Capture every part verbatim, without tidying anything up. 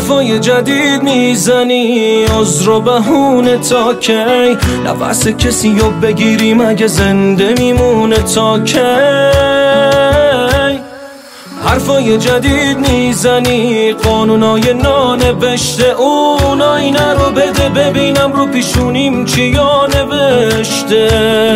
حرفای جدید میزنی، عذر و بهونه تا کی؟ نفس کسی رو بگیری مگه زنده میمونه تا کی؟ حرفای جدید میزنی، قانونای نانوشته اون آینه رو بده ببینم رو پیشونیم چیا نوشته.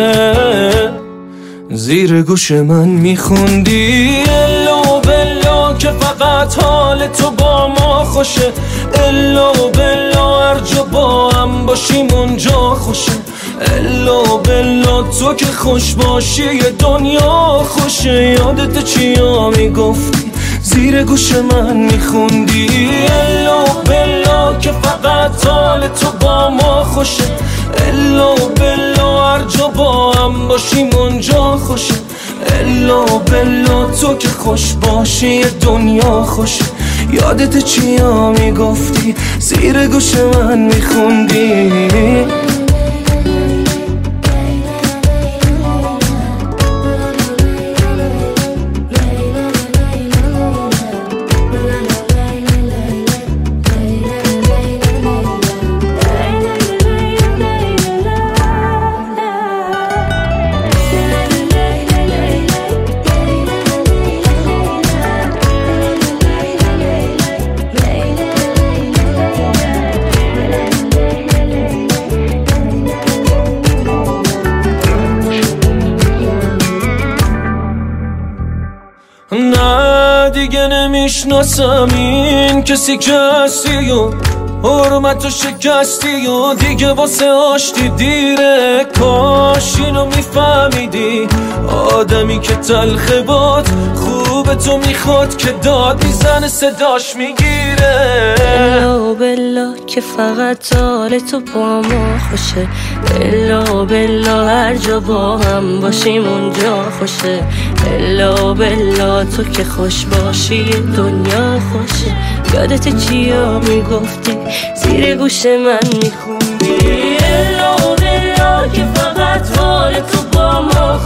زیر گوش من میخوندی الا بلا که فقط حال تو با ما خوشه، الا بلا هر جا با هم باشیم اونجا خوشه، الا بلا تو که خوش باشی دنیا خوشه. یادت چیا میگفتی زیر گوش من میخوندی الا بلا که فقط حال تو با ما خوشه، الا بلا هر جا با هم باشیم اونجا خوشه، الا بلا تو که خوش باشی دنیا خوشه. یادت چیا میگفتی زیر گوش من میخوندی؟ نه دیگه نمیشناسم این کسی که هستی و حرمت و شکستی و دیگه واسه آشتی دیره. کاش اینو میفهمیدی آدمی که تلخه باد خوب تو میخواد که داد میزنه صداش میگیره. الا بلا که فقط حال تو با ما خوشه، الا بلا هر جا با هم باشیم اونجا خوشه، الا بلا تو که خوش باشی دنیا خوشه. یادت چیا میگفتی زیر گوش من میخوندی الا بلا که فقط حال تو با ما